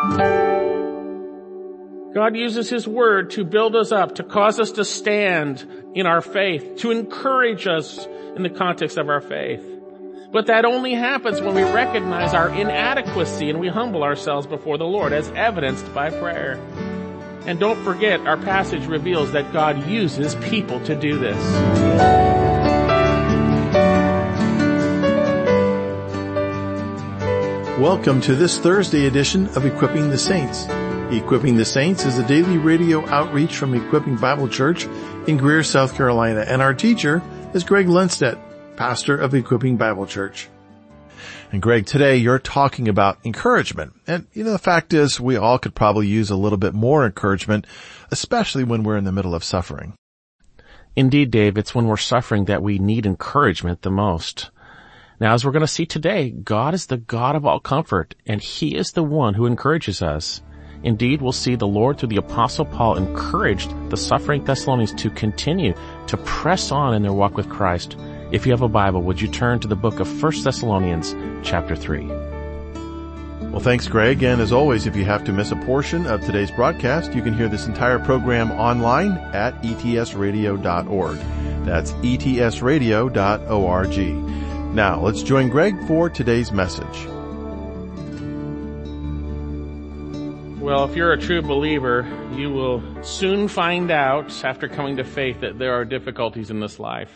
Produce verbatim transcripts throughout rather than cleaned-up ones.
God uses His Word to build us up, to cause us to stand in our faith, to encourage us in the context of our faith. But that only happens when we recognize our inadequacy and we humble ourselves before the Lord, as evidenced by prayer. And don't forget, our passage reveals that God uses people to do this. Welcome to this Thursday edition of Equipping the Saints. Equipping the Saints is a daily radio outreach from Equipping Bible Church in Greer, South Carolina, and our teacher is Greg Lundstedt, pastor of Equipping Bible Church. And Greg, today you're talking about encouragement. And, you know, the fact is we all could probably use a little bit more encouragement, especially when we're in the middle of suffering. Indeed, Dave, it's when we're suffering that we need encouragement the most. Now, as we're going to see today, God is the God of all comfort, and He is the one who encourages us. Indeed, we'll see the Lord through the Apostle Paul encouraged the suffering Thessalonians to continue to press on in their walk with Christ. If you have a Bible, would you turn to the book of First Thessalonians chapter three? Well, thanks, Greg. And as always, if you have to miss a portion of today's broadcast, you can hear this entire program online at e t s radio dot org. That's e t s radio dot org. Now, let's join Greg for today's message. Well, if you're a true believer, you will soon find out after coming to faith that there are difficulties in this life.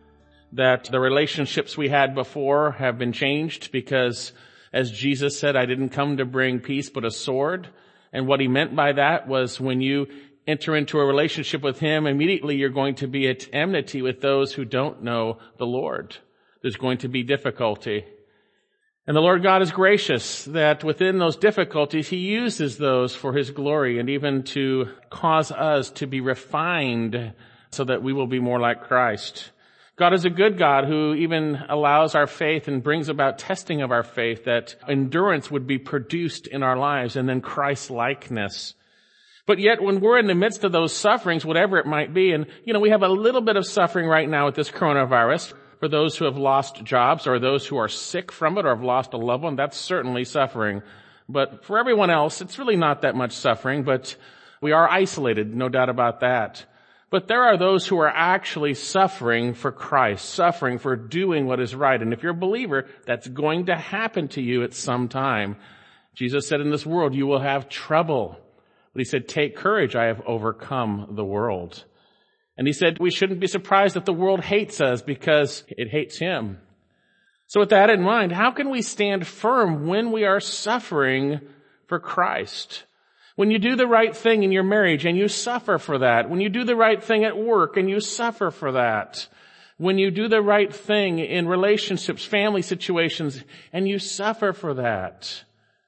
That the relationships we had before have been changed because, as Jesus said, I didn't come to bring peace but a sword. And what He meant by that was when you enter into a relationship with Him, immediately you're going to be at enmity with those who don't know the Lord. There's going to be difficulty. And the Lord God is gracious that within those difficulties, He uses those for His glory and even to cause us to be refined so that we will be more like Christ. God is a good God who even allows our faith and brings about testing of our faith, that endurance would be produced in our lives and then Christ-likeness. But yet when we're in the midst of those sufferings, whatever it might be, and you know, we have a little bit of suffering right now with this coronavirus. For those who have lost jobs or those who are sick from it or have lost a loved one, that's certainly suffering. But for everyone else, it's really not that much suffering, but we are isolated, no doubt about that. But there are those who are actually suffering for Christ, suffering for doing what is right. And if you're a believer, that's going to happen to you at some time. Jesus said, in this world you will have trouble. But He said, take courage, I have overcome the world. And He said we shouldn't be surprised that the world hates us because it hates Him. So with that in mind, how can we stand firm when we are suffering for Christ? When you do the right thing in your marriage and you suffer for that. When you do the right thing at work and you suffer for that. When you do the right thing in relationships, family situations, and you suffer for that.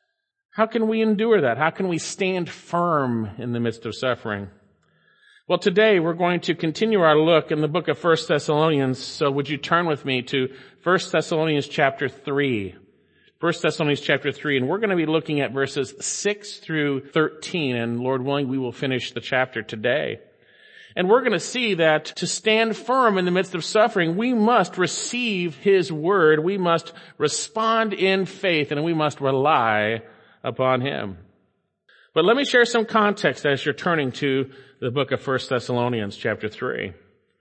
How can we endure that? How can we stand firm in the midst of suffering? Well, today we're going to continue our look in the book of First Thessalonians. So would you turn with me to First Thessalonians chapter three. First Thessalonians chapter three, and we're going to be looking at verses six through thirteen, and Lord willing, we will finish the chapter today. And we're going to see that to stand firm in the midst of suffering, we must receive His word, we must respond in faith, and we must rely upon Him. But let me share some context as you're turning to the book of First Thessalonians chapter three.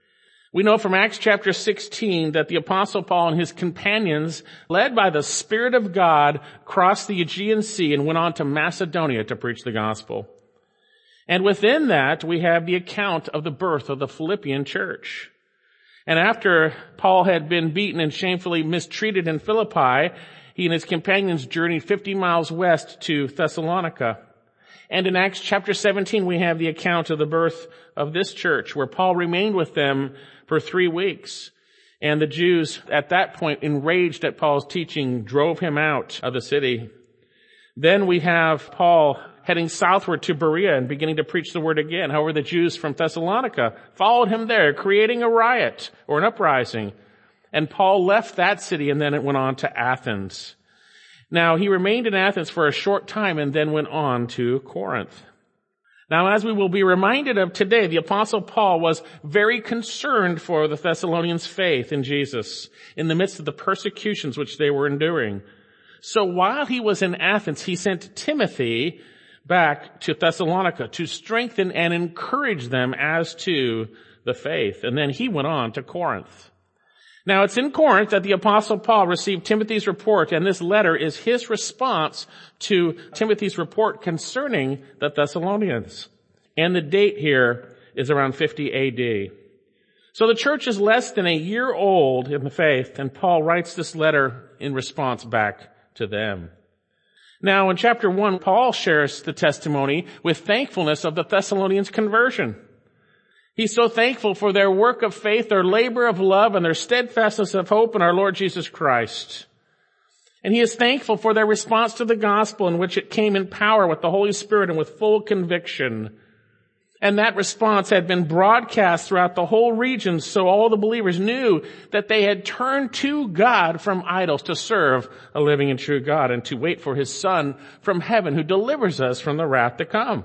We know from Acts chapter sixteen that the Apostle Paul and his companions, led by the Spirit of God, crossed the Aegean Sea and went on to Macedonia to preach the gospel. And within that, we have the account of the birth of the Philippian church. And after Paul had been beaten and shamefully mistreated in Philippi, he and his companions journeyed fifty miles west to Thessalonica. And in Acts chapter seventeen, we have the account of the birth of this church, where Paul remained with them for three weeks. And the Jews, at that point, enraged at Paul's teaching, drove him out of the city. Then we have Paul heading southward to Berea and beginning to preach the word again. However, the Jews from Thessalonica followed him there, creating a riot or an uprising. And Paul left that city and then it went on to Athens. Now, he remained in Athens for a short time and then went on to Corinth. Now, as we will be reminded of today, the Apostle Paul was very concerned for the Thessalonians' faith in Jesus in the midst of the persecutions which they were enduring. So while he was in Athens, he sent Timothy back to Thessalonica to strengthen and encourage them as to the faith. And then he went on to Corinth. Now, it's in Corinth that the Apostle Paul received Timothy's report, and this letter is his response to Timothy's report concerning the Thessalonians. And the date here is around fifty A D. So the church is less than a year old in the faith, and Paul writes this letter in response back to them. Now, in chapter one, Paul shares the testimony with thankfulness of the Thessalonians' conversion. He's so thankful for their work of faith, their labor of love, and their steadfastness of hope in our Lord Jesus Christ. And he is thankful for their response to the gospel, in which it came in power with the Holy Spirit and with full conviction. And that response had been broadcast throughout the whole region, so all the believers knew that they had turned to God from idols to serve a living and true God and to wait for his Son from heaven who delivers us from the wrath to come.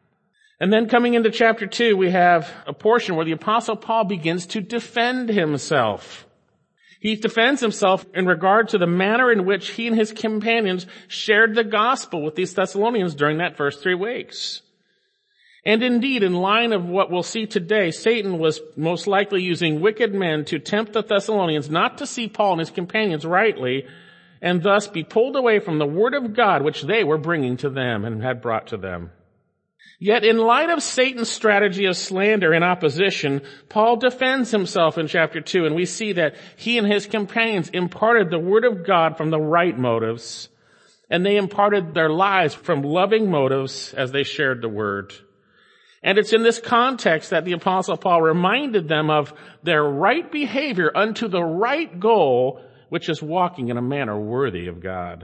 And then coming into chapter two, we have a portion where the Apostle Paul begins to defend himself. He defends himself in regard to the manner in which he and his companions shared the gospel with these Thessalonians during that first three weeks. And indeed, in line of what we'll see today, Satan was most likely using wicked men to tempt the Thessalonians not to see Paul and his companions rightly, and thus be pulled away from the word of God which they were bringing to them and had brought to them. Yet in light of Satan's strategy of slander and opposition, Paul defends himself in chapter two, and we see that he and his companions imparted the word of God from the right motives, and they imparted their lives from loving motives as they shared the word. And it's in this context that the Apostle Paul reminded them of their right behavior unto the right goal, which is walking in a manner worthy of God.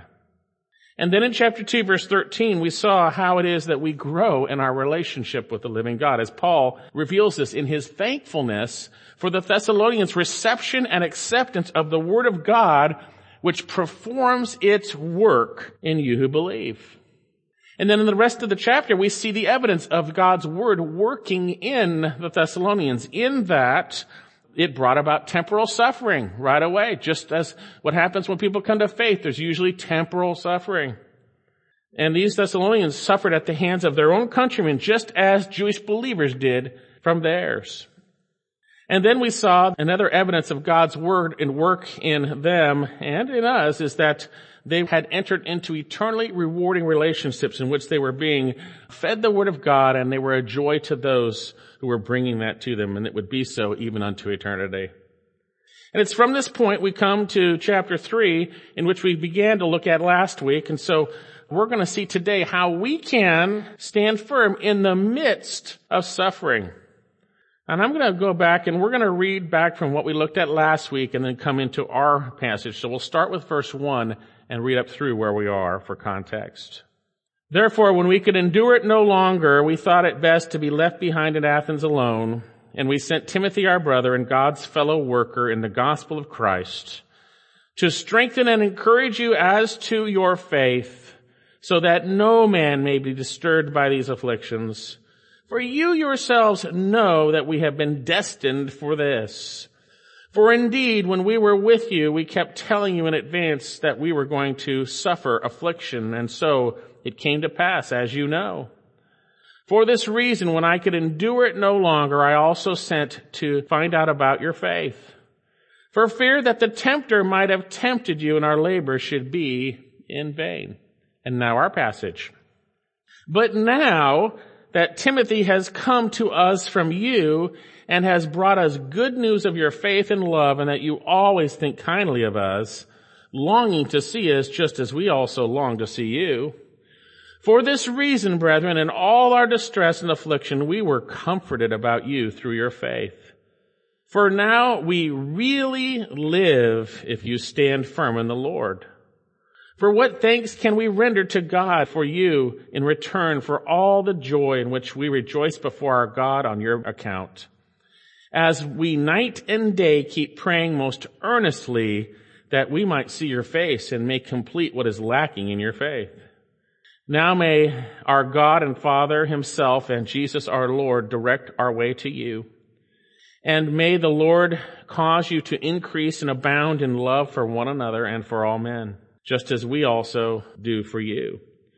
And then in chapter two, verse thirteen, we saw how it is that we grow in our relationship with the living God, as Paul reveals this in his thankfulness for the Thessalonians' reception and acceptance of the word of God, which performs its work in you who believe. And then in the rest of the chapter, we see the evidence of God's word working in the Thessalonians, in that it brought about temporal suffering right away. Just as what happens when people come to faith, there's usually temporal suffering. And these Thessalonians suffered at the hands of their own countrymen, just as Jewish believers did from theirs. And then we saw another evidence of God's word and work in them and in us is that they had entered into eternally rewarding relationships in which they were being fed the word of God, and they were a joy to those who were bringing that to them, and it would be so even unto eternity. And it's from this point we come to chapter three, in which we began to look at last week. And so we're going to see today how we can stand firm in the midst of suffering. And I'm going to go back and we're going to read back from what we looked at last week and then come into our passage. So we'll start with verse one and read up through where we are for context. Therefore, when we could endure it no longer, we thought it best to be left behind in Athens alone, and we sent Timothy our brother and God's fellow worker in the gospel of Christ to strengthen and encourage you as to your faith, so that no man may be disturbed by these afflictions. For you yourselves know that we have been destined for this. For indeed, when we were with you, we kept telling you in advance that we were going to suffer affliction, and so it came to pass, as you know. For this reason, when I could endure it no longer, I also sent to find out about your faith, for fear that the tempter might have tempted you and our labor should be in vain. And now our passage. But now that Timothy has come to us from you and has brought us good news of your faith and love, and that you always think kindly of us, longing to see us just as we also long to see you. For this reason, brethren, in all our distress and affliction, we were comforted about you through your faith. For now we really live if you stand firm in the Lord. For what thanks can we render to God for you in return for all the joy in which we rejoice before our God on your account, as we night and day keep praying most earnestly that we might see your face and may complete what is lacking in your faith. Now may our God and Father himself and Jesus our Lord direct our way to you. And may the Lord cause you to increase and abound in love for one another and for all men, just as we also do for you.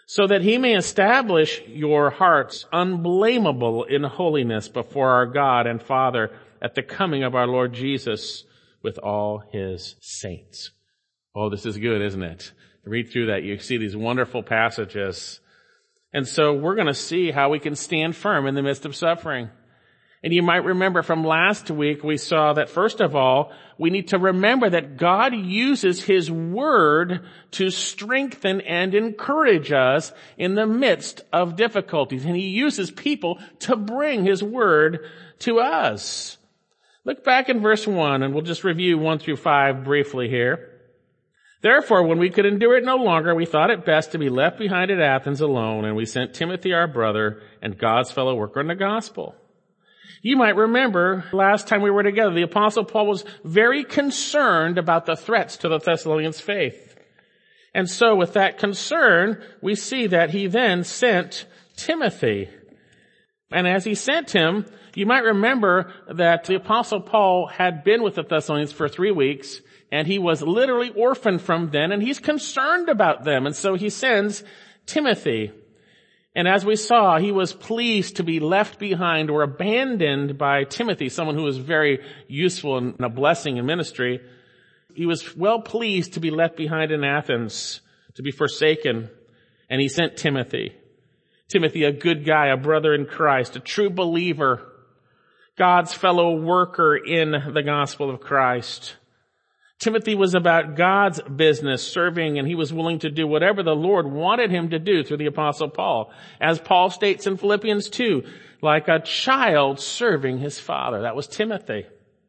so that he may establish your hearts unblameable in holiness before our God and Father at the coming of our Lord Jesus with all his saints. Oh, this is good, isn't it? Read through that. You see these wonderful passages. And so we're going to see how we can stand firm in the midst of suffering. And you might remember from last week, we saw that first of all, we need to remember that God uses his word to strengthen and encourage us in the midst of difficulties. And he uses people to bring his word to us. Look back in verse one, and we'll just review one through five briefly here. Therefore, when we could endure it no longer, we thought it best to be left behind at Athens alone, and we sent Timothy our brother and God's fellow worker in the gospel. You might remember last time we were together, the Apostle Paul was very concerned about the threats to the Thessalonians' faith. And so with that concern, we see that he then sent Timothy. And as he sent him, you might remember that the Apostle Paul had been with the Thessalonians for three weeks, and he was literally orphaned from them, and he's concerned about them. And so he sends Timothy. And as we saw, he was pleased to be left behind or abandoned by Timothy, someone who was very useful and a blessing in ministry. He was well pleased to be left behind in Athens, to be forsaken. And he sent Timothy. Timothy, a good guy, a brother in Christ, a true believer, God's fellow worker in the gospel of Christ. Timothy was about God's business, serving, and he was willing to do whatever the Lord wanted him to do through the Apostle Paul. As Paul states in Philippians two, like a child serving his father. That was Timothy.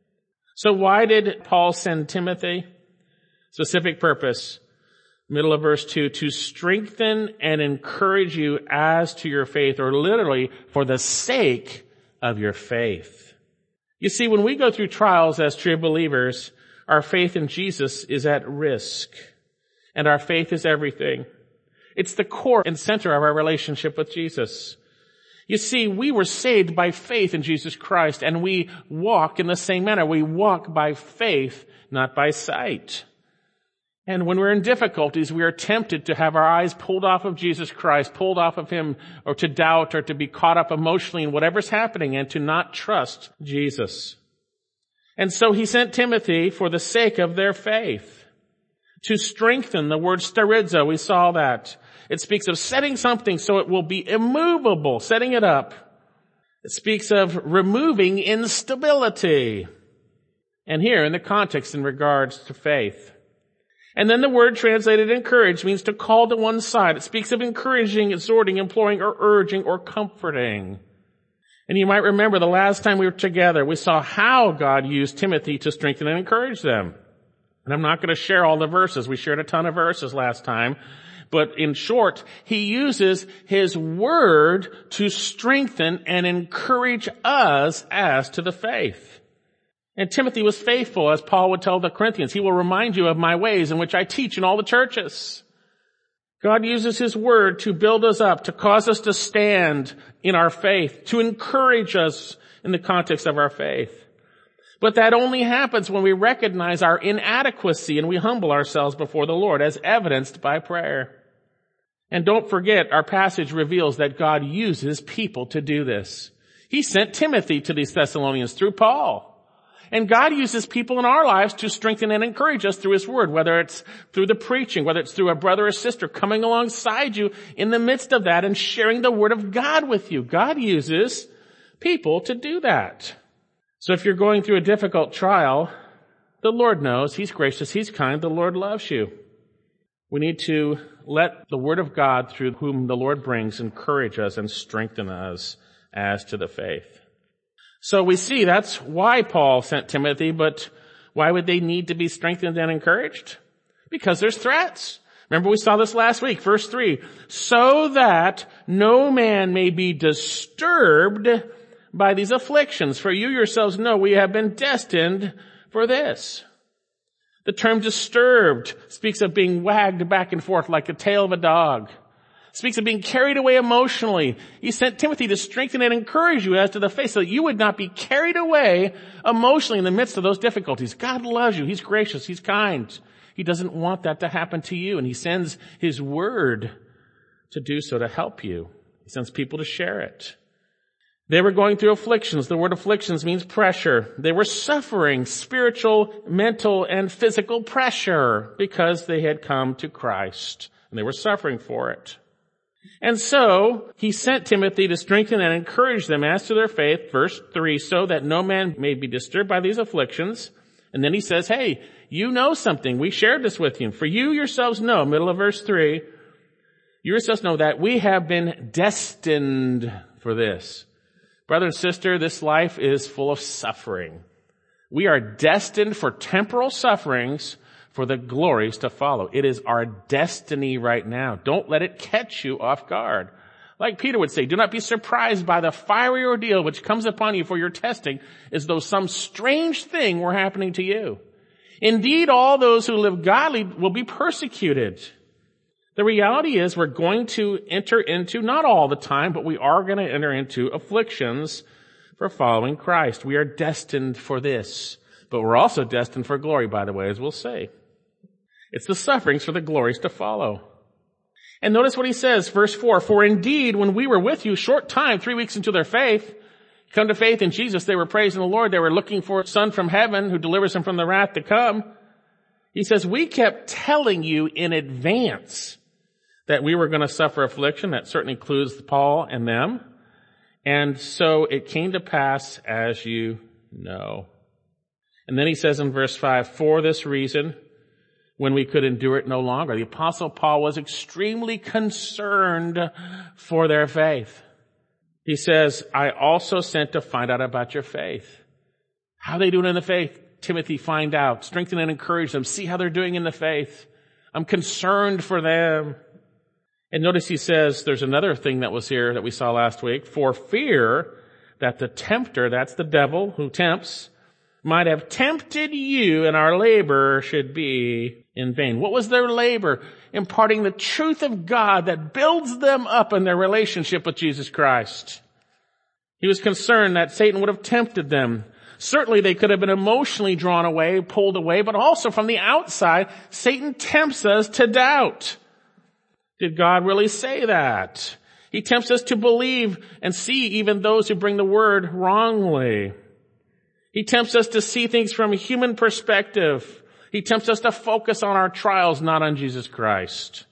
So why did Paul send Timothy? Specific purpose. Middle of verse two, to strengthen and encourage you as to your faith, or literally for the sake of your faith. You see, when we go through trials as true believers, our faith in Jesus is at risk, and our faith is everything. It's the core and center of our relationship with Jesus. You see, we were saved by faith in Jesus Christ, and we walk in the same manner. We walk by faith, not by sight. And when we're in difficulties, we are tempted to have our eyes pulled off of Jesus Christ, pulled off of him, or to doubt, or to be caught up emotionally in whatever's happening, and to not trust Jesus. And so he sent Timothy for the sake of their faith, to strengthen. The word sterizo, we saw that. It speaks of setting something so it will be immovable, setting it up. It speaks of removing instability. And here in the context in regards to faith. And then the word translated encourage means to call to one side. It speaks of encouraging, exhorting, imploring, or urging, or comforting. And you might remember the last time we were together, we saw how God used Timothy to strengthen and encourage them. And I'm not going to share all the verses. We shared a ton of verses last time. But in short, he uses his word to strengthen and encourage us as to the faith. And Timothy was faithful, as Paul would tell the Corinthians. He will remind you of my ways in which I teach in all the churches. God uses his word to build us up, to cause us to stand in our faith, to encourage us in the context of our faith. But that only happens when we recognize our inadequacy and we humble ourselves before the Lord, as evidenced by prayer. And don't forget, our passage reveals that God uses people to do this. He sent Timothy to these Thessalonians through Paul. And God uses people in our lives to strengthen and encourage us through his word, whether it's through the preaching, whether it's through a brother or sister coming alongside you in the midst of that and sharing the word of God with you. God uses people to do that. So if you're going through a difficult trial, the Lord knows. He's gracious. He's kind. The Lord loves you. We need to let the word of God, through whom the Lord brings, encourage us and strengthen us as to the faith. So we see that's why Paul sent Timothy, but why would they need to be strengthened and encouraged? Because there's threats. Remember, we saw this last week, verse three. So that no man may be disturbed by these afflictions, for you yourselves know we have been destined for this. The term disturbed speaks of being wagged back and forth like the tail of a dog. Speaks of being carried away emotionally. He sent Timothy to strengthen and encourage you as to the faith, so that you would not be carried away emotionally in the midst of those difficulties. God loves you. He's gracious. He's kind. He doesn't want that to happen to you, and he sends his word to do so, to help you. He sends people to share it. They were going through afflictions. The word afflictions means pressure. They were suffering spiritual, mental, and physical pressure because they had come to Christ, and they were suffering for it. And so, he sent Timothy to strengthen and encourage them as to their faith, verse three, so that no man may be disturbed by these afflictions. And then he says, hey, you know something. We shared this with you. For you yourselves know, middle of verse three, you yourselves know that we have been destined for this. Brother and sister, this life is full of suffering. We are destined for temporal sufferings for the glories to follow. It is our destiny right now. Don't let it catch you off guard. Like Peter would say, do not be surprised by the fiery ordeal which comes upon you for your testing, as though some strange thing were happening to you. Indeed, all those who live godly will be persecuted. The reality is we're going to enter into, not all the time, but we are going to enter into afflictions for following Christ. We are destined for this. But we're also destined for glory, by the way, as we'll see. It's the sufferings for the glories to follow. And notice what he says, verse four, for indeed, when we were with you, short time, three weeks into their faith, come to faith in Jesus, they were praising the Lord. They were looking for a Son from heaven who delivers them from the wrath to come. He says, we kept telling you in advance that we were going to suffer affliction. That certainly includes Paul and them. And so it came to pass as you know. And then he says in verse five, for this reason, when we could endure it no longer, the Apostle Paul was extremely concerned for their faith. He says, I also sent to find out about your faith. How are they doing in the faith? Timothy, find out. Strengthen and encourage them. See how they're doing in the faith. I'm concerned for them. And notice he says, there's another thing that was here that we saw last week. For fear that the tempter, that's the devil who tempts, might have tempted you and our labor should be in vain. What was their labor? Imparting the truth of God that builds them up in their relationship with Jesus Christ. He was concerned that Satan would have tempted them. Certainly they could have been emotionally drawn away, pulled away, but also from the outside, Satan tempts us to doubt. Did God really say that? He tempts us to believe and see even those who bring the word wrongly. He tempts us to see things from a human perspective. He tempts us to focus on our trials, not on Jesus Christ.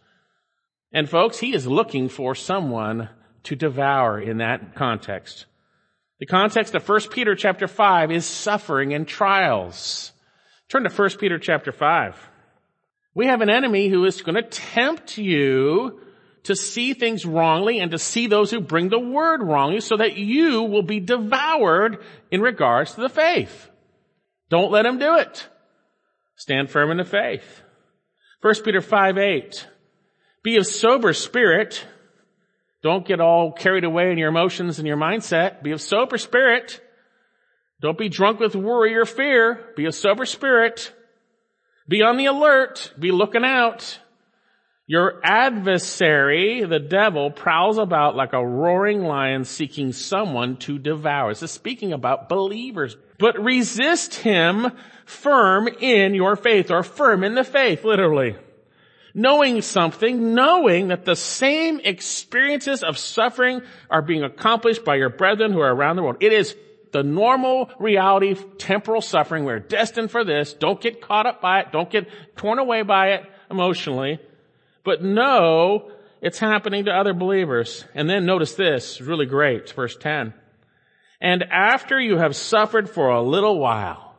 And folks, he is looking for someone to devour in that context. The context of First Peter chapter five is suffering and trials. Turn to First Peter chapter five. We have an enemy who is going to tempt you to see things wrongly and to see those who bring the word wrongly so that you will be devoured in regards to the faith. Don't let him do it. Stand firm in the faith. First Peter five eight. Be of sober spirit. Don't get all carried away in your emotions and your mindset. Be of sober spirit. Don't be drunk with worry or fear. Be of sober spirit. Be on the alert. Be looking out. Your adversary, the devil, prowls about like a roaring lion seeking someone to devour. This is speaking about believers. But resist him firm in your faith, or firm in the faith, literally. Knowing something, knowing that the same experiences of suffering are being accomplished by your brethren who are around the world. It is the normal reality of temporal suffering. We're destined for this. Don't get caught up by it. Don't get torn away by it emotionally. But know it's happening to other believers. And then notice this, it's really great, verse ten. And after you have suffered for a little while.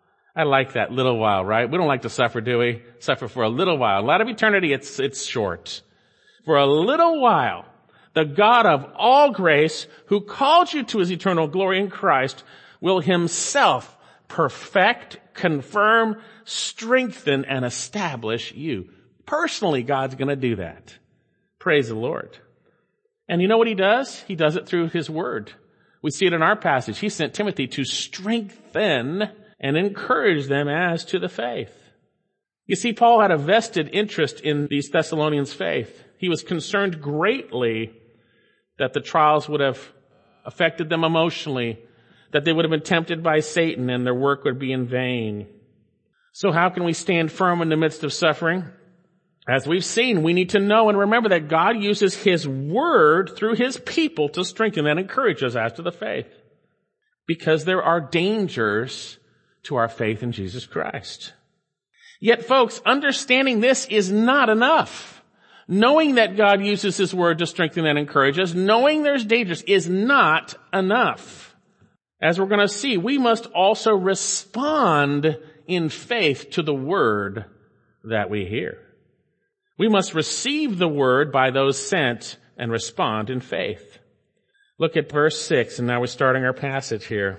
I like that, little while, right? We don't like to suffer, do we? Suffer for a little while. A lot of eternity, it's, it's short. For a little while, the God of all grace, who called you to his eternal glory in Christ, will himself perfect, confirm, strengthen, and establish you. Personally, God's going to do that. Praise the Lord. And you know what he does? He does it through his word. We see it in our passage. He sent Timothy to strengthen and encourage them as to the faith. You see, Paul had a vested interest in these Thessalonians' faith. He was concerned greatly that the trials would have affected them emotionally, that they would have been tempted by Satan and their work would be in vain. So how can we stand firm in the midst of suffering? As we've seen, we need to know and remember that God uses His Word through His people to strengthen and encourage us as to the faith. Because there are dangers to our faith in Jesus Christ. Yet, folks, understanding this is not enough. Knowing that God uses His Word to strengthen and encourage us, knowing there's dangers, is not enough. As we're going to see, we must also respond in faith to the Word that we hear. We must receive the Word by those sent and respond in faith. Look at verse six, and now we're starting our passage here.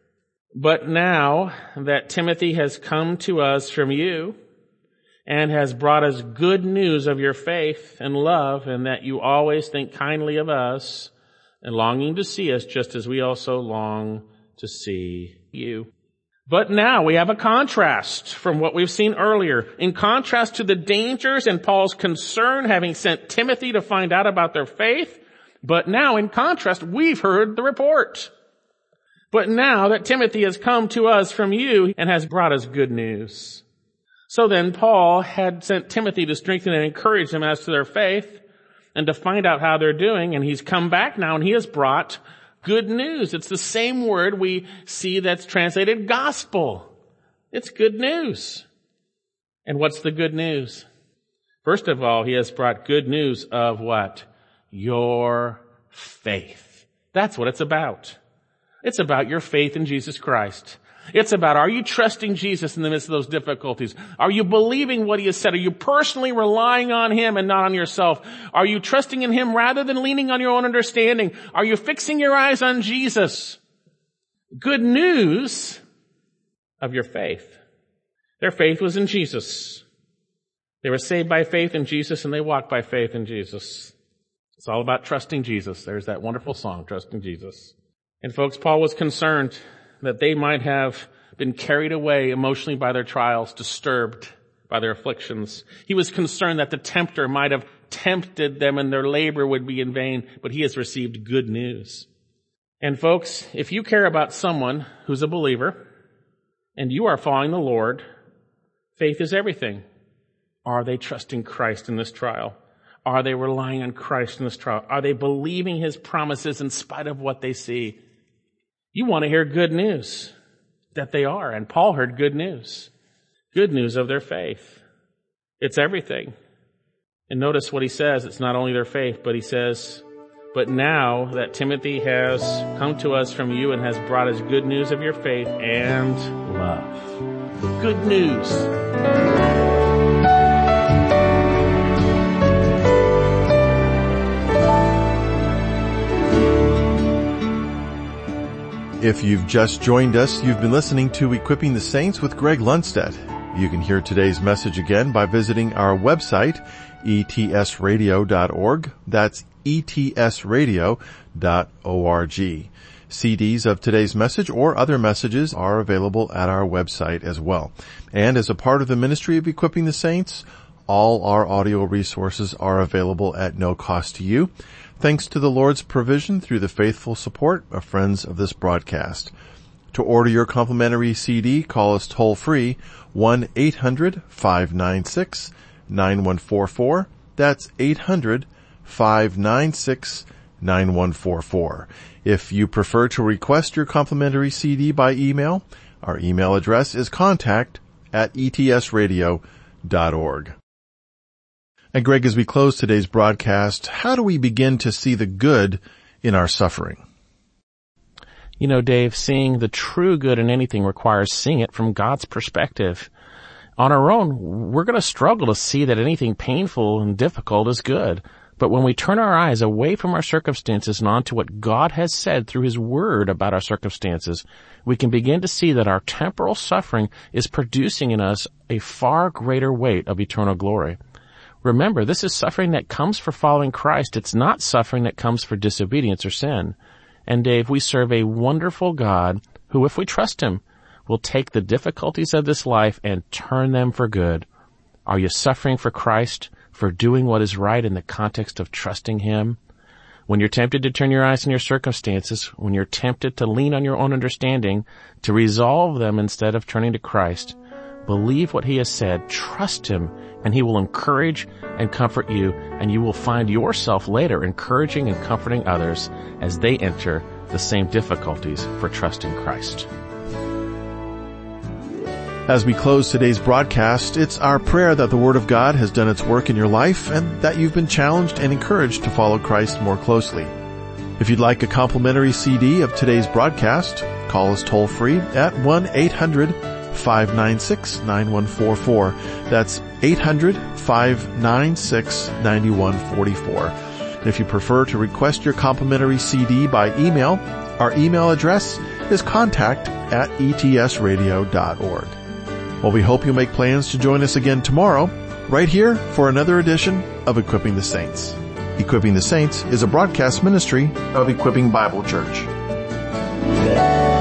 But now that Timothy has come to us from you and has brought us good news of your faith and love, and that you always think kindly of us and longing to see us just as we also long to see you. But now we have a contrast from what we've seen earlier. In contrast to the dangers and Paul's concern having sent Timothy to find out about their faith, but now in contrast, we've heard the report. But now that Timothy has come to us from you and has brought us good news. So then Paul had sent Timothy to strengthen and encourage them as to their faith and to find out how they're doing. And he's come back now and he has brought good news. It's the same word we see that's translated gospel. It's good news. And what's the good news? First of all, he has brought good news of what? Your faith. That's what it's about. It's about your faith in Jesus Christ. It's about, are you trusting Jesus in the midst of those difficulties? Are you believing what He has said? Are you personally relying on Him and not on yourself? Are you trusting in Him rather than leaning on your own understanding? Are you fixing your eyes on Jesus? Good news of your faith. Their faith was in Jesus. They were saved by faith in Jesus and they walked by faith in Jesus. It's all about trusting Jesus. There's that wonderful song, Trusting Jesus. And folks, Paul was concerned that they might have been carried away emotionally by their trials, disturbed by their afflictions. He was concerned that the tempter might have tempted them and their labor would be in vain, but he has received good news. And folks, if you care about someone who's a believer and you are following the Lord, faith is everything. Are they trusting Christ in this trial? Are they relying on Christ in this trial? Are they believing His promises in spite of what they see? You want to hear good news that they are. And Paul heard good news. Good news of their faith. It's everything. And notice what he says. It's not only their faith, but he says, but now that Timothy has come to us from you and has brought us good news of your faith and love. Good news. If you've just joined us, you've been listening to Equipping the Saints with Greg Lundstedt. You can hear today's message again by visiting our website, e t s radio dot org. That's e t s radio dot org. C Ds of today's message or other messages are available at our website as well. And as a part of the ministry of Equipping the Saints, all our audio resources are available at no cost to you, thanks to the Lord's provision through the faithful support of friends of this broadcast. To order your complimentary C D, call us toll-free, one eight hundred five nine six nine one four four. That's eight hundred five nine six nine one four four. If you prefer to request your complimentary C D by email, our email address is contact at e t s radio dot org. And Greg, as we close today's broadcast, how do we begin to see the good in our suffering? You know, Dave, seeing the true good in anything requires seeing it from God's perspective. On our own, we're going to struggle to see that anything painful and difficult is good. But when we turn our eyes away from our circumstances and onto what God has said through His Word about our circumstances, we can begin to see that our temporal suffering is producing in us a far greater weight of eternal glory. Remember, this is suffering that comes for following Christ. It's not suffering that comes for disobedience or sin. And Dave, we serve a wonderful God who, if we trust Him, will take the difficulties of this life and turn them for good. Are you suffering for Christ, for doing what is right in the context of trusting Him? When you're tempted to turn your eyes on your circumstances, when you're tempted to lean on your own understanding, to resolve them instead of turning to Christ, Believe what he has said, trust him, and he will encourage and comfort you, and you will find yourself later encouraging and comforting others as they enter the same difficulties for trusting Christ. As we close today's broadcast, it's our prayer that the Word of God has done its work in your life and that you've been challenged and encouraged to follow Christ more closely. If you'd like a complimentary C D of today's broadcast, call us toll-free at one eight hundred five nine six nine one four four. That's eight hundred five nine six nine one four four. And if you prefer to request your complimentary C D by email, our email address is contact at e t s radio dot org. Well, we hope you'll make plans to join us again tomorrow, right here for another edition of Equipping the Saints. Equipping the Saints is a broadcast ministry of Equipping Bible Church.